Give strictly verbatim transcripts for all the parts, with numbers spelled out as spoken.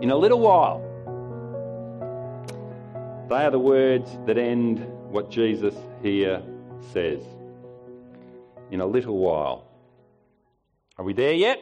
In a little while. They are the words that end what Jesus here says. In a little while. Are we there yet?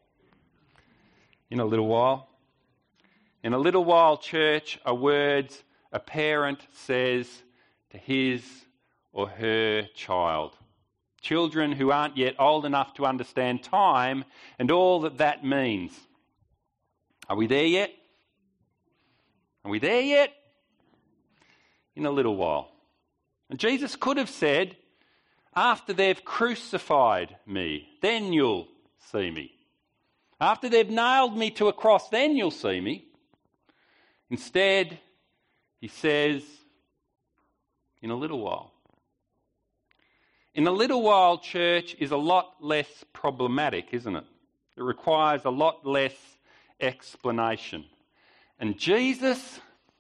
In a little while. In a little while, church, are words a parent says to his or her child. Children who aren't yet old enough to understand time and all that that means. Are we there yet? Are we there yet? In a little while. And Jesus could have said, after they've crucified me, then you'll see me. After they've nailed me to a cross, then you'll see me. Instead, he says, in a little while. In a little while, church, is a lot less problematic, isn't it? It requires a lot less explanation. And Jesus,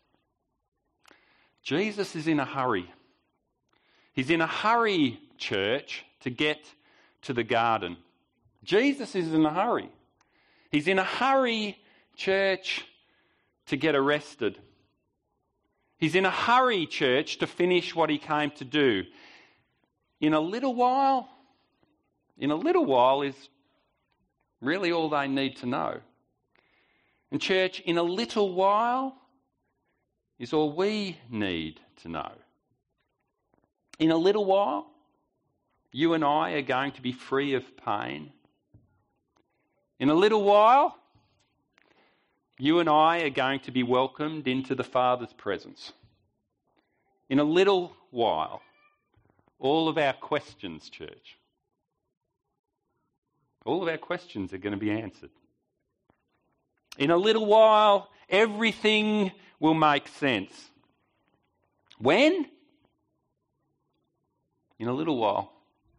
Jesus is in a hurry. He's in a hurry, church, to get to the garden. Jesus is in a hurry. He's in a hurry, church, to get arrested. He's in a hurry, church, to finish what he came to do. In a little while, in a little while is really all they need to know. And church, in a little while is all we need to know. In a little while, you and I are going to be free of pain. In a little while, you and I are going to be welcomed into the Father's presence. In a little while, all of our questions, church, all of our questions are going to be answered. In a little while, everything will make sense. When? In a little while.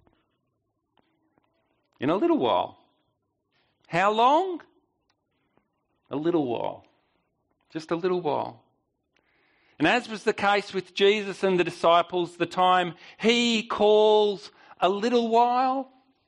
In a little while. How long? A little while. Just a little while. And as was the case with Jesus and the disciples, the time he calls a little while,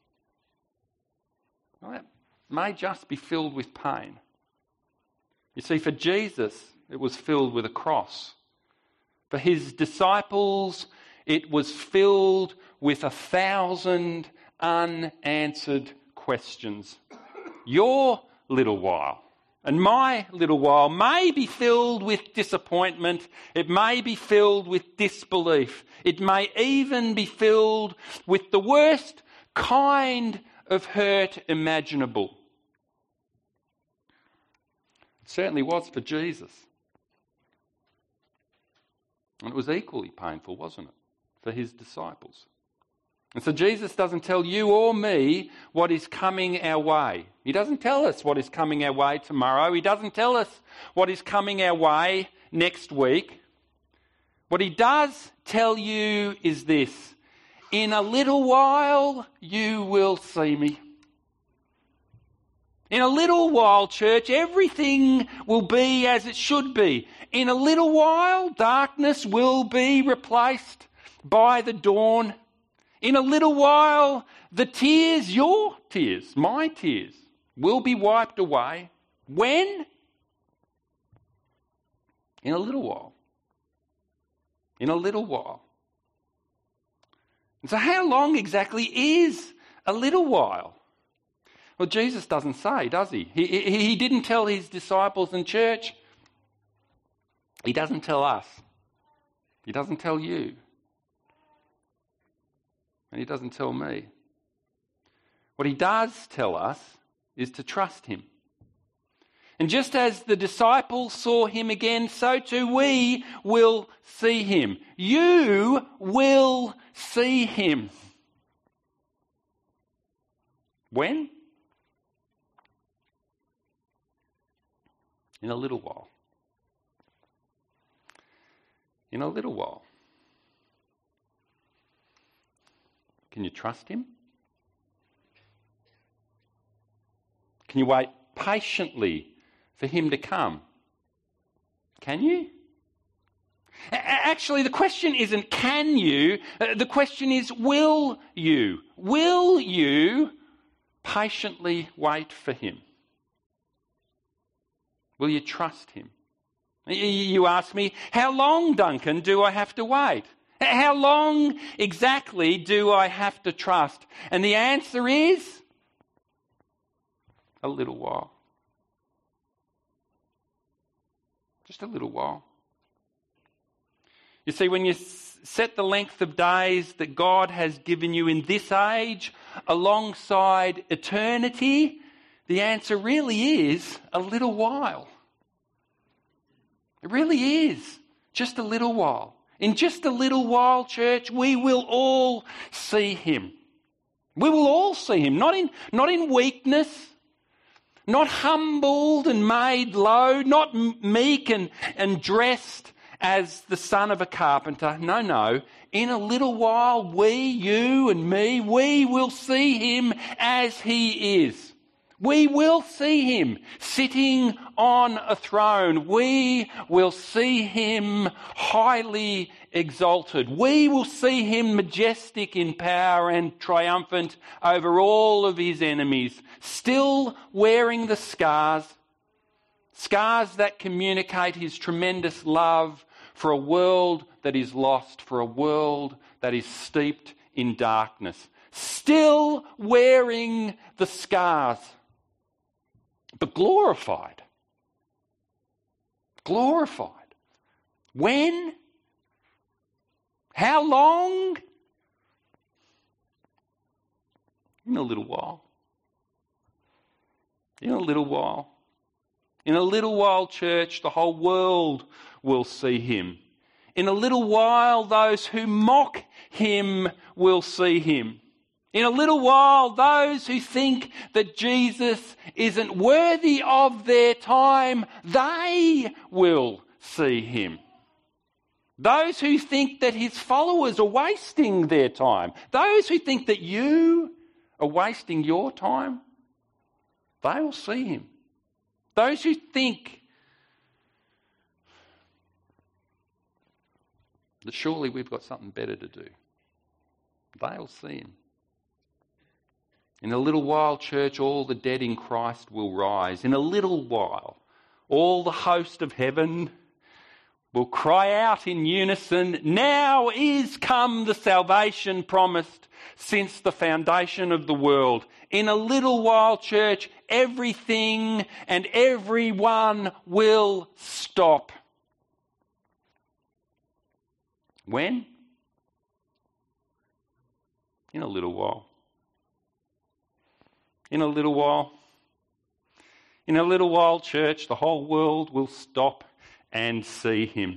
well, that may just be filled with pain. You see, for Jesus, it was filled with a cross. For his disciples, it was filled with a thousand unanswered questions. Your little while and my little while may be filled with disappointment. It may be filled with disbelief. It may even be filled with the worst kind of hurt imaginable. It certainly was for Jesus. And it was equally painful, wasn't it, for his disciples. And so Jesus doesn't tell you or me what is coming our way. He doesn't tell us what is coming our way tomorrow. He doesn't tell us what is coming our way next week. What he does tell you is this: in a little while you will see me. In a little while, church, everything will be as it should be. In a little while, darkness will be replaced by the dawn. In a little while, the tears, your tears, my tears, will be wiped away. When? In a little while. In a little while. And so how long exactly is a little while? Well, Jesus doesn't say, does he? He, he? he didn't tell his disciples in church. He doesn't tell us. He doesn't tell you. And he doesn't tell me. What he does tell us is to trust him. And just as the disciples saw him again, so too we will see him. You will see him. When? In a little while. In a little while. Can you trust him? Can you wait patiently for him to come? Can you? Actually, the question isn't can you, the question is will you? Will you patiently wait for him? Will you trust him? You ask me, how long, Duncan, do I have to wait? How long exactly do I have to trust? And the answer is a little while. Just a little while. You see, when you set the length of days that God has given you in this age alongside eternity, the answer really is a little while. It really is. Just a little while. In just a little while, church, we will all see him. We will all see him. Not in, not in weakness, not humbled and made low, not meek and, and dressed as the son of a carpenter. No, no. In a little while, we, you and me, we will see him as he is. We will see him sitting on a throne. We will see him highly exalted. We will see him majestic in power and triumphant over all of his enemies, still wearing the scars, scars that communicate his tremendous love for a world that is lost, for a world that is steeped in darkness. Still wearing the scars, but glorified. Glorified. When? How long? In a little while. In a little while. In a little while, church, the whole world will see him. In a little while, those who mock him will see him. In a little while, those who think that Jesus isn't worthy of their time, they will see him. Those who think that his followers are wasting their time, those who think that you are wasting your time, they will see him. Those who think that surely we've got something better to do, they will see him. In a little while, church, all the dead in Christ will rise. In a little while, all the host of heaven will cry out in unison, now is come the salvation promised since the foundation of the world. In a little while, church, everything and everyone will stop. When? In a little while. In a little while. In a little while, church, the whole world will stop and see him.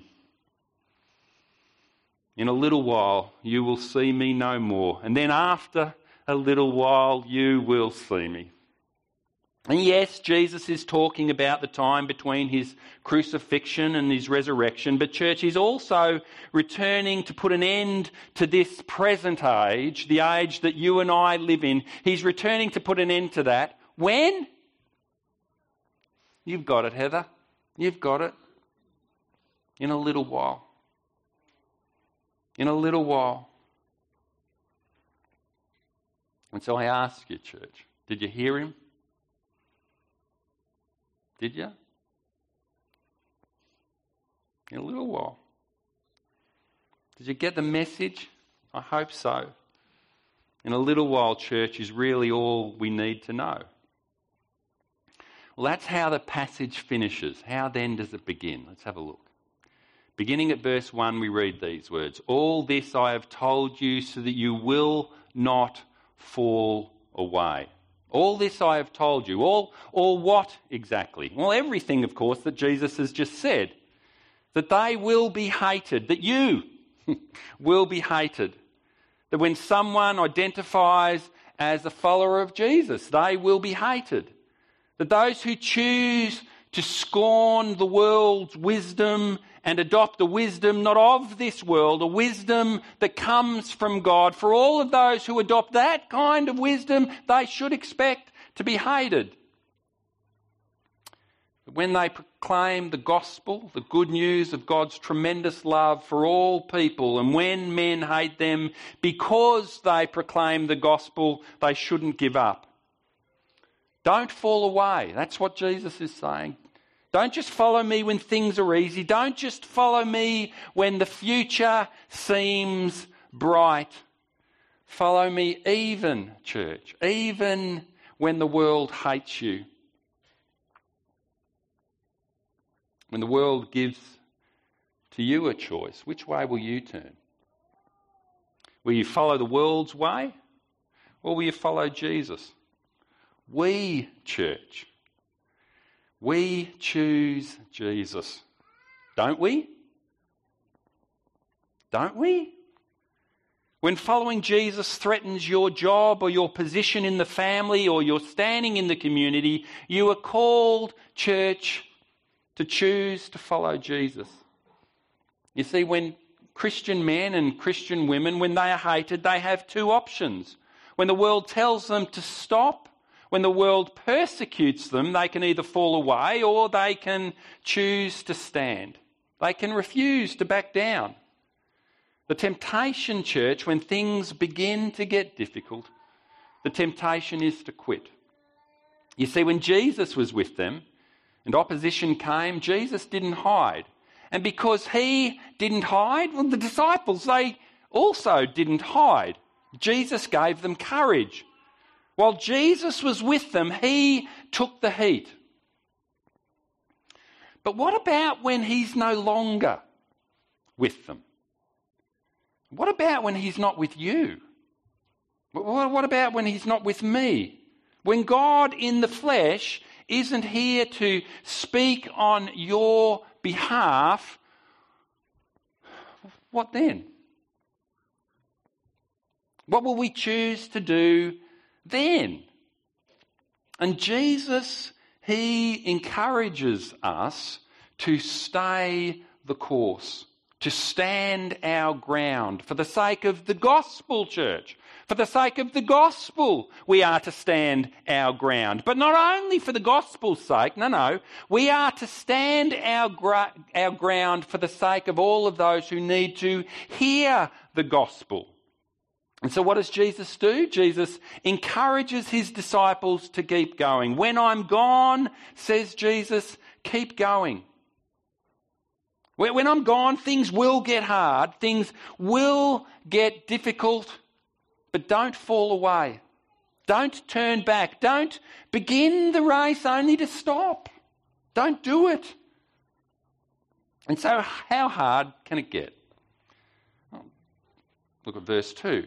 In a little while, you will see me no more. And then after a little while, you will see me. And yes, Jesus is talking about the time between his crucifixion and his resurrection, but church, he's also returning to put an end to this present age, the age that you and I live in. He's returning to put an end to that. When? You've got it, Heather. You've got it. In a little while. In a little while. And so I ask you, church, did you hear him? Did you? In a little while. Did you get the message? I hope so. In a little while, church, is really all we need to know. Well, that's how the passage finishes. How then does it begin? Let's have a look. Beginning at verse one, we read these words. All this I have told you so that you will not fall away. All this I have told you. All, all what exactly? Well, everything, of course, that Jesus has just said. That they will be hated. That you will be hated. That when someone identifies as a follower of Jesus, they will be hated. That those who choose to scorn the world's wisdom and adopt the wisdom not of this world, a wisdom that comes from God. For all of those who adopt that kind of wisdom, they should expect to be hated. But when they proclaim the gospel, the good news of God's tremendous love for all people, and when men hate them because they proclaim the gospel, they shouldn't give up. Don't fall away. That's what Jesus is saying. Don't just follow me when things are easy. Don't just follow me when the future seems bright. Follow me even, church, even when the world hates you. When the world gives to you a choice, which way will you turn? Will you follow the world's way, or will you follow Jesus? We, church, we choose Jesus, don't we? Don't we? When following Jesus threatens your job or your position in the family or your standing in the community, you are called, church, to choose to follow Jesus. You see, when Christian men and Christian women, when they are hated, they have two options. When the world tells them to stop, when the world persecutes them, they can either fall away or they can choose to stand. They can refuse to back down. The temptation, church, when things begin to get difficult, the temptation is to quit. You see, when Jesus was with them and opposition came, Jesus didn't hide. And because he didn't hide, well, the disciples, they also didn't hide. Jesus gave them courage. While Jesus was with them, he took the heat. But what about when he's no longer with them? What about when he's not with you? What about when he's not with me? When God in the flesh isn't here to speak on your behalf, what then? What will we choose to do then? And Jesus, he encourages us to stay the course, to stand our ground for the sake of the gospel, church. For the sake of the gospel, we are to stand our ground. But not only for the gospel's sake, no, no. We are to stand our, gra- our ground for the sake of all of those who need to hear the gospel. And so what does Jesus do? Jesus encourages his disciples to keep going. When I'm gone, says Jesus, keep going. When I'm gone, things will get hard, things will get difficult, but don't fall away. Don't turn back. Don't begin the race only to stop. Don't do it. And so how hard can it get? Well, look at verse two.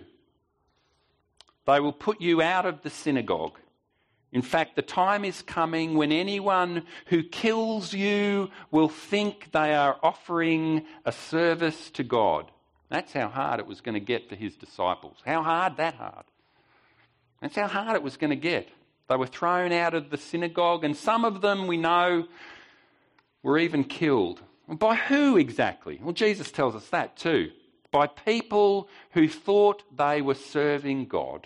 They will put you out of the synagogue. In fact, the time is coming when anyone who kills you will think they are offering a service to God. That's how hard it was going to get for his disciples. How hard? That hard. That's how hard it was going to get. They were thrown out of the synagogue, and some of them, we know, were even killed. By who exactly? Well, Jesus tells us that too. By people who thought they were serving God.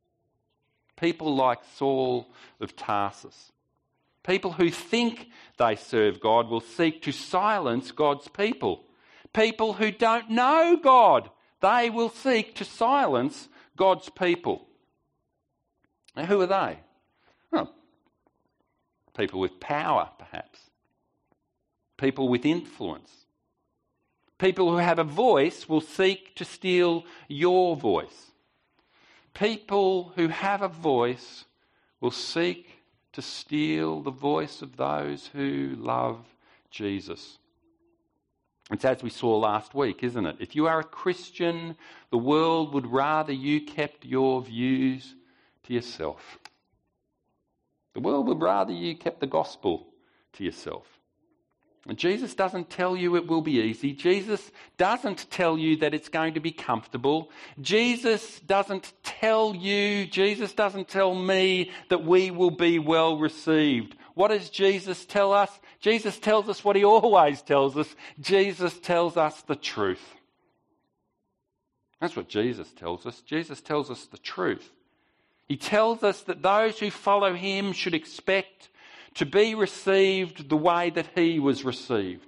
People like Saul of Tarsus. People who think they serve God will seek to silence God's people. People who don't know God, they will seek to silence God's people. Now, who are they? Well, people with power, perhaps. People with influence. People who have a voice will seek to steal your voice. People who have a voice will seek to steal the voice of those who love Jesus. It's as we saw last week, isn't it? If you are a Christian, the world would rather you kept your views to yourself. The world would rather you kept the gospel to yourself. And Jesus doesn't tell you it will be easy. Jesus doesn't tell you that it's going to be comfortable. Jesus doesn't tell you, Jesus doesn't tell me that we will be well received. What does Jesus tell us? Jesus tells us what he always tells us. Jesus tells us the truth. That's what Jesus tells us. Jesus tells us the truth. He tells us that those who follow him should expect to be received the way that he was received.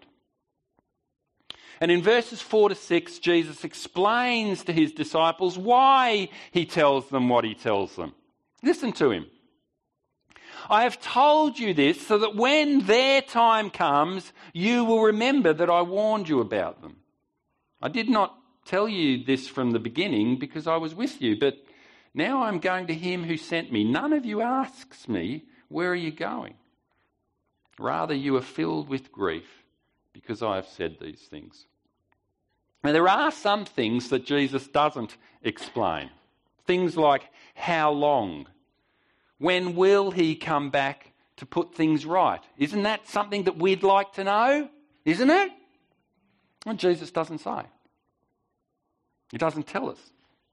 And in verses four to six, Jesus explains to his disciples why he tells them what he tells them. Listen to him. I have told you this so that when their time comes, you will remember that I warned you about them. I did not tell you this from the beginning because I was with you, but now I'm going to him who sent me. None of you asks me, where are you going? Rather, you are filled with grief because I have said these things. Now, there are some things that Jesus doesn't explain. Things like how long? When will he come back to put things right? Isn't that something that we'd like to know? Isn't it? Well, Jesus doesn't say. He doesn't tell us.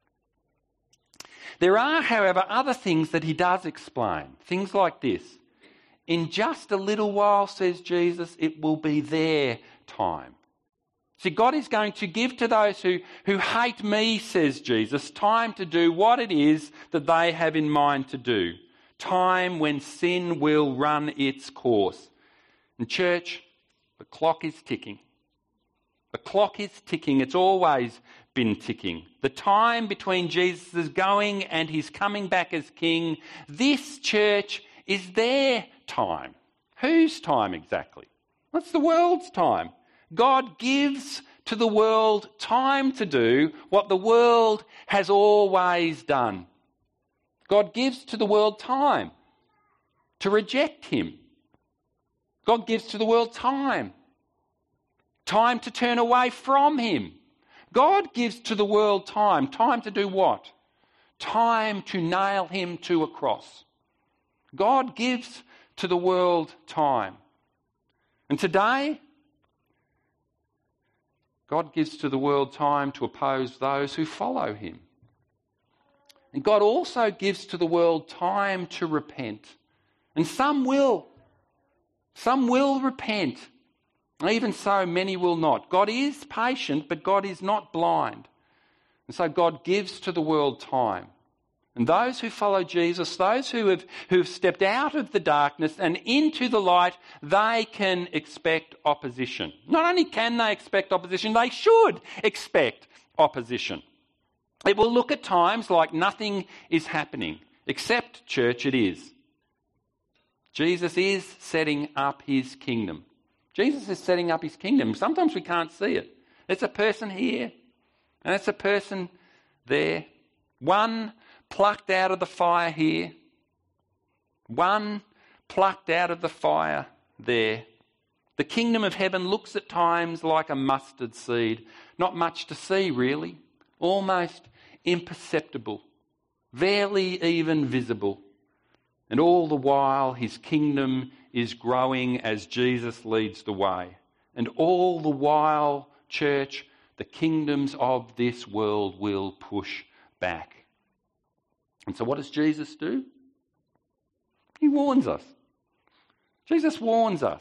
There are, however, other things that he does explain. Things like this. In just a little while, says Jesus, it will be their time. See, God is going to give to those who, who hate me, says Jesus, time to do what it is that they have in mind to do. Time when sin will run its course. And church, the clock is ticking. The clock is ticking. It's always been ticking. The time between Jesus' going and his coming back as king, this church is their time. Whose time exactly? What's the world's time? God gives to the world time to do what the world has always done. God gives to the world time to reject him. God gives to the world time. Time to turn away from him. God gives to the world time. Time to do what? Time to nail him to a cross. God gives to the world time. And today, God gives to the world time to oppose those who follow him. And God also gives to the world time to repent. And some will. Some will repent. Even so, many will not. God is patient, but God is not blind. And so God gives to the world time. And those who follow Jesus, those who have, who have stepped out of the darkness and into the light, they can expect opposition. Not only can they expect opposition, they should expect opposition. It will look at times like nothing is happening, except, church, it is. Jesus is setting up his kingdom. Jesus is setting up his kingdom. Sometimes we can't see it. It's a person here, and it's a person there. One plucked out of the fire here. One plucked out of the fire there. The kingdom of heaven looks at times like a mustard seed. Not much to see, really. Almost imperceptible. Barely even visible. And all the while his kingdom is growing as Jesus leads the way. And all the while, church, the kingdoms of this world will push back. And so what does Jesus do? He warns us. Jesus warns us.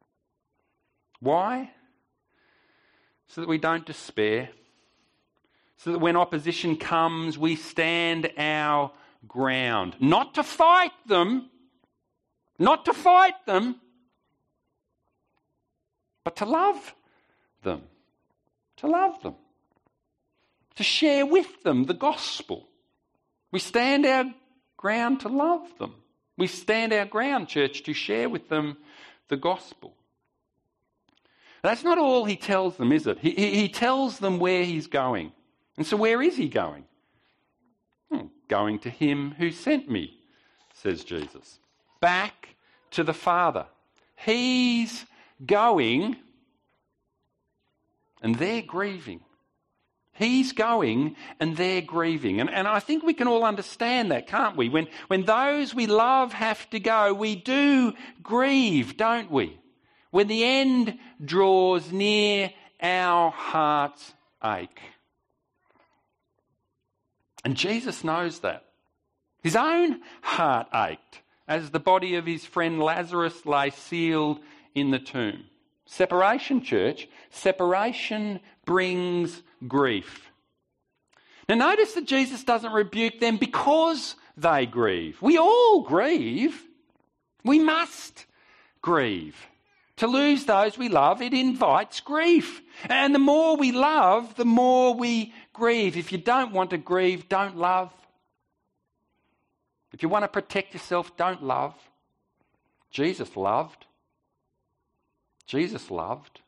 Why? So that we don't despair. So that when opposition comes, we stand our ground. Not to fight them, not to fight them, but to love them. To love them. To share with them the gospel. We stand our ground to love them. We stand our ground, church, to share with them the gospel. That's not all he tells them, is it? He, he, he tells them where he's going. And so where is he going? Oh, going to him who sent me, says Jesus. Back to the Father. He's going and they're grieving. He's going and they're grieving. And, and I think we can all understand that, can't we? When, when those we love have to go, we do grieve, don't we? When the end draws near, our hearts ache. And Jesus knows that. His own heart ached as the body of his friend Lazarus lay sealed in the tomb. Separation, church. Separation brings grief. Now notice that Jesus doesn't rebuke them because they grieve. We all grieve. We must grieve. To lose those we love, it invites grief. And the more we love, the more we grieve. If you don't want to grieve, don't love. If you want to protect yourself, don't love. Jesus loved. Jesus loved.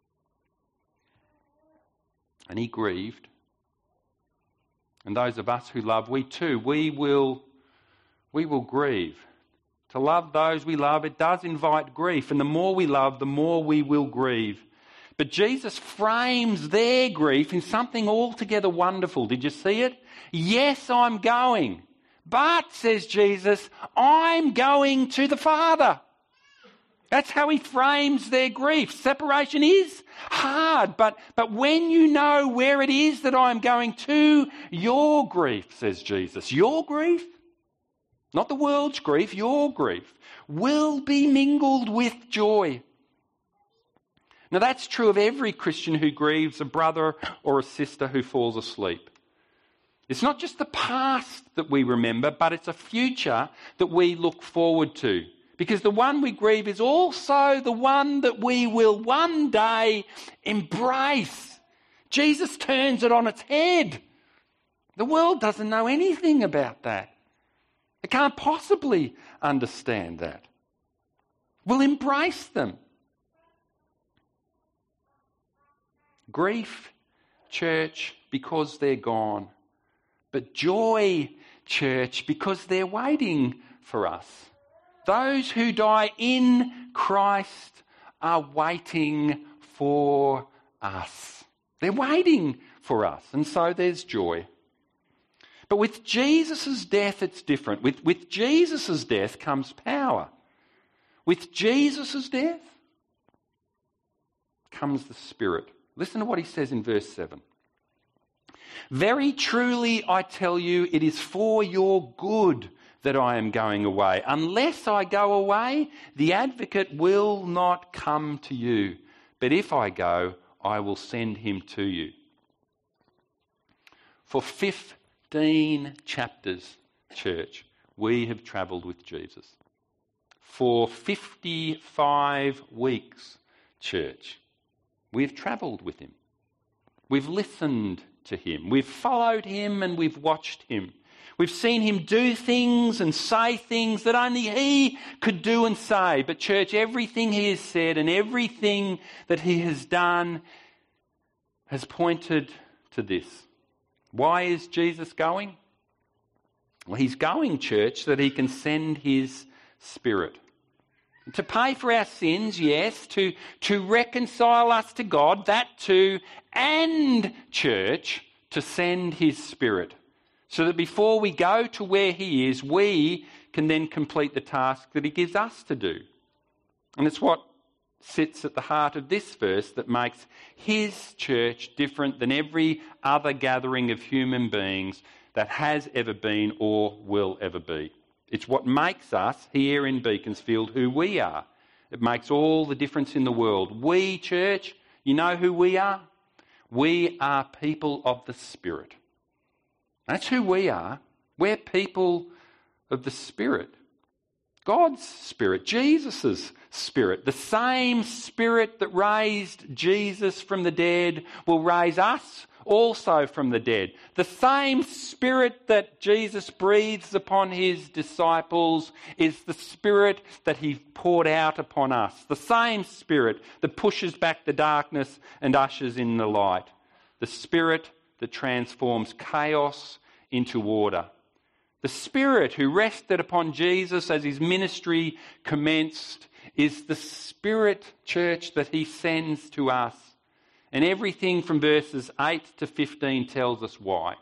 And he grieved. And those of us who love, we too, we will, we will grieve. To love those we love, it does invite grief. And the more we love, the more we will grieve. But Jesus frames their grief in something altogether wonderful. Did you see it? Yes, I'm going. But, says Jesus, I'm going to the Father. That's how he frames their grief. Separation is hard, but, but when you know where it is that I'm going to, your grief, says Jesus, your grief, not the world's grief, your grief, will be mingled with joy. Now that's true of every Christian who grieves a brother or a sister who falls asleep. It's not just the past that we remember, but it's a future that we look forward to. Because the one we grieve is also the one that we will one day embrace. Jesus turns it on its head. The world doesn't know anything about that. It can't possibly understand that. We'll embrace them. Grief, church, because they're gone. But joy, church, because they're waiting for us. Those who die in Christ are waiting for us. They're waiting for us. And so there's joy. But with Jesus' death, it's different. With, with Jesus' death comes power. With Jesus' death comes the Spirit. Listen to what he says in verse seven. Very truly I tell you, it is for your good that I am going away. Unless I go away, the advocate will not come to you. But if I go, I will send him to you. For fifteen chapters, church, we have travelled with Jesus. For fifty-five weeks, church, we've travelled with him. We've listened to him. We've followed him and we've watched him. We've seen him do things and say things that only he could do and say. But church, everything he has said and everything that he has done has pointed to this. Why is Jesus going? Well, he's going, church, so that he can send his Spirit. To pay for our sins, yes. To, to reconcile us to God, that too. And, church, to send his Spirit. So that before we go to where he is, we can then complete the task that he gives us to do. And it's what sits at the heart of this verse that makes his church different than every other gathering of human beings that has ever been or will ever be. It's what makes us here in Beaconsfield who we are. It makes all the difference in the world. We, church, you know who we are? We are people of the Spirit. That's who we are. We're people of the Spirit. God's Spirit, Jesus' Spirit. The same Spirit that raised Jesus from the dead will raise us also from the dead. The same Spirit that Jesus breathes upon his disciples is the Spirit that he poured out upon us. The same Spirit that pushes back the darkness and ushers in the light. The Spirit that transforms chaos into order. The Spirit who rested upon Jesus as his ministry commenced is the Spirit, church, that he sends to us. And everything from verses eight to fifteen tells us why.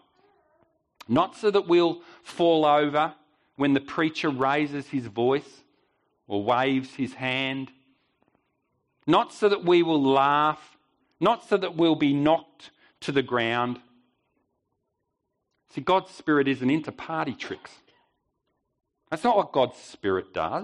Not so that we'll fall over when the preacher raises his voice or waves his hand. Not so that we will laugh. Not so that we'll be knocked to the ground. See, God's Spirit isn't into party tricks. That's not what God's Spirit does.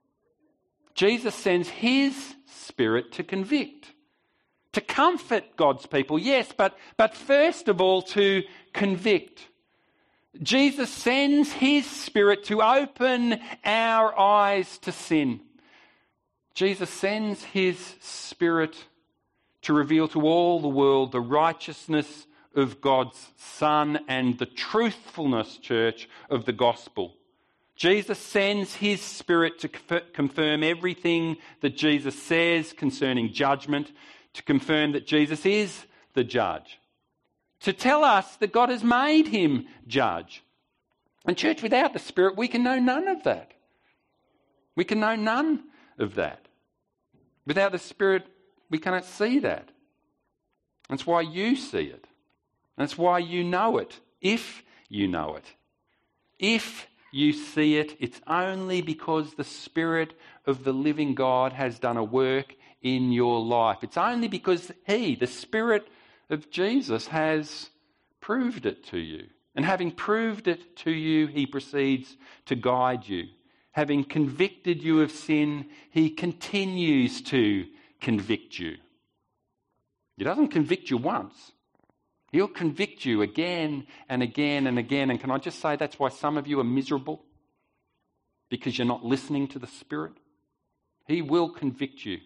Jesus sends his Spirit to convict, to comfort God's people, yes, but, but first of all to convict. Jesus sends his Spirit to open our eyes to sin. Jesus sends his Spirit to reveal to all the world the righteousness of God's Son and the truthfulness, church, of the gospel. Jesus sends his Spirit to confirm everything that Jesus says concerning judgment, to confirm that Jesus is the judge, to tell us that God has made him judge. And church, without the Spirit, we can know none of that. We can know none of that. Without the Spirit, we cannot see that. That's why you see it. That's why you know it, if you know it. If you see it, it's only because the Spirit of the living God has done a work in your life. It's only because he, the Spirit of Jesus, has proved it to you. And having proved it to you, he proceeds to guide you. Having convicted you of sin, he continues to convict you. He doesn't convict you once. He'll convict you again and again and again. And can I just say that's why some of you are miserable? Because you're not listening to the Spirit. He will convict you.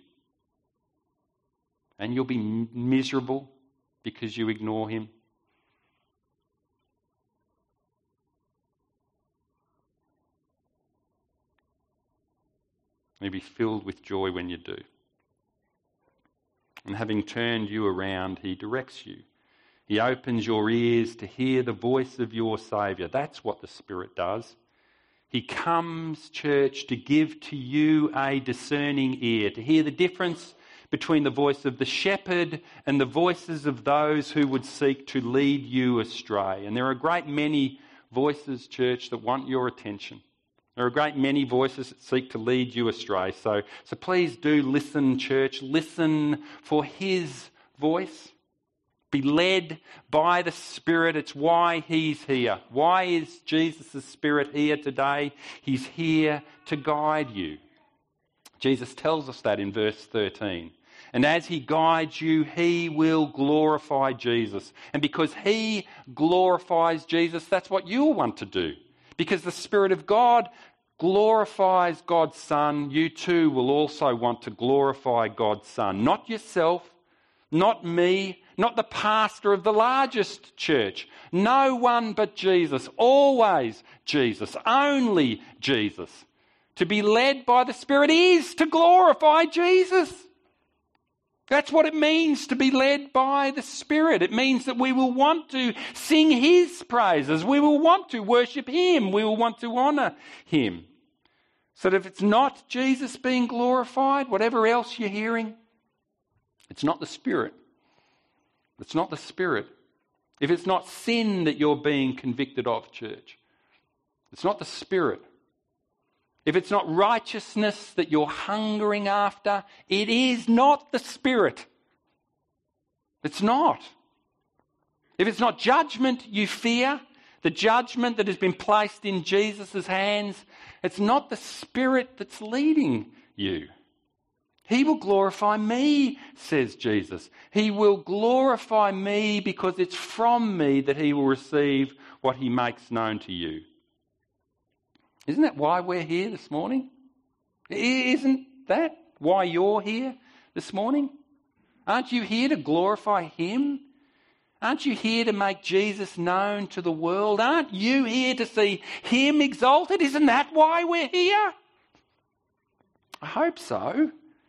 And you'll be miserable because you ignore him. You'll be filled with joy when you do. And having turned you around, he directs you. He opens your ears to hear the voice of your Saviour. That's what the Spirit does. He comes, church, to give to you a discerning ear, to hear the difference between the voice of the shepherd and the voices of those who would seek to lead you astray. And there are a great many voices, church, that want your attention. There are a great many voices that seek to lead you astray. So, so please do listen, church. Listen for his voice. Be led by the Spirit. It's why he's here. Why is Jesus' Spirit here today? He's here to guide you. Jesus tells us that in verse thirteen. And as he guides you, he will glorify Jesus. And because he glorifies Jesus, that's what you'll want to do. Because the Spirit of God glorifies God's Son, you too will also want to glorify God's Son. Not yourself, not me, not the pastor of the largest church. No one but Jesus. Always Jesus. Only Jesus. To be led by the Spirit is to glorify Jesus. That's what it means to be led by the Spirit. It means that we will want to sing his praises. We will want to worship him. We will want to honour him. So that if it's not Jesus being glorified, whatever else you're hearing, it's not the Spirit. It's not the Spirit. If it's not sin that you're being convicted of, church, it's not the Spirit. If it's not righteousness that you're hungering after, it is not the Spirit. It's not. If it's not judgment you fear, the judgment that has been placed in Jesus' hands, it's not the Spirit that's leading you. He will glorify me, says Jesus. He will glorify me because it's from me that he will receive what he makes known to you. Isn't that why we're here this morning? Isn't that why you're here this morning? Aren't you here to glorify him? Aren't you here to make Jesus known to the world? Aren't you here to see him exalted? Isn't that why we're here? I hope so.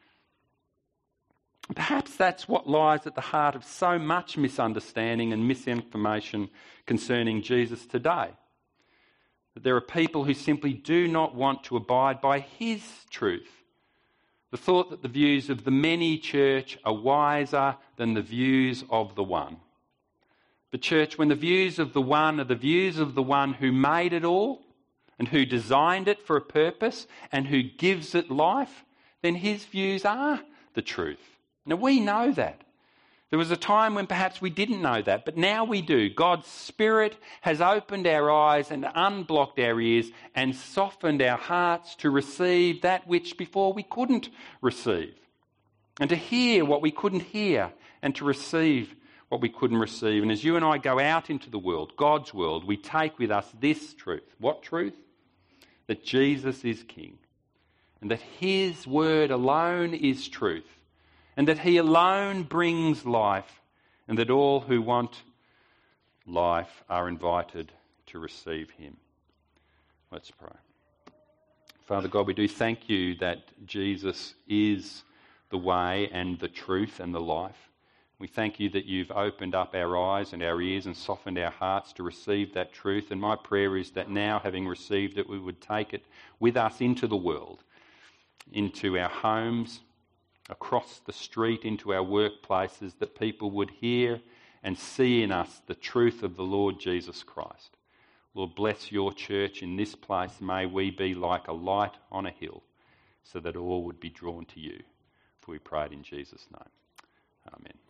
Perhaps that's what lies at the heart of so much misunderstanding and misinformation concerning Jesus today. That there are people who simply do not want to abide by his truth. The thought that the views of the many, church, are wiser than the views of the one. But church, when the views of the one are the views of the one who made it all and who designed it for a purpose and who gives it life, then his views are the truth. Now we know that. There was a time when perhaps we didn't know that, but now we do. God's Spirit has opened our eyes and unblocked our ears and softened our hearts to receive that which before we couldn't receive. And to hear what we couldn't hear and to receive what we couldn't receive. And as you and I go out into the world, God's world, we take with us this truth. What truth? That Jesus is King and that his word alone is truth. And that he alone brings life, and that all who want life are invited to receive him. Let's pray. Father God, we do thank you that Jesus is the way and the truth and the life. We thank you that you've opened up our eyes and our ears and softened our hearts to receive that truth. And my prayer is that now, having received it, we would take it with us into the world, into our homes, across the street, into our workplaces, that people would hear and see in us the truth of the Lord Jesus Christ. Lord, bless your church in this place. May we be like a light on a hill, so that all would be drawn to you. For we pray it in Jesus' name. Amen.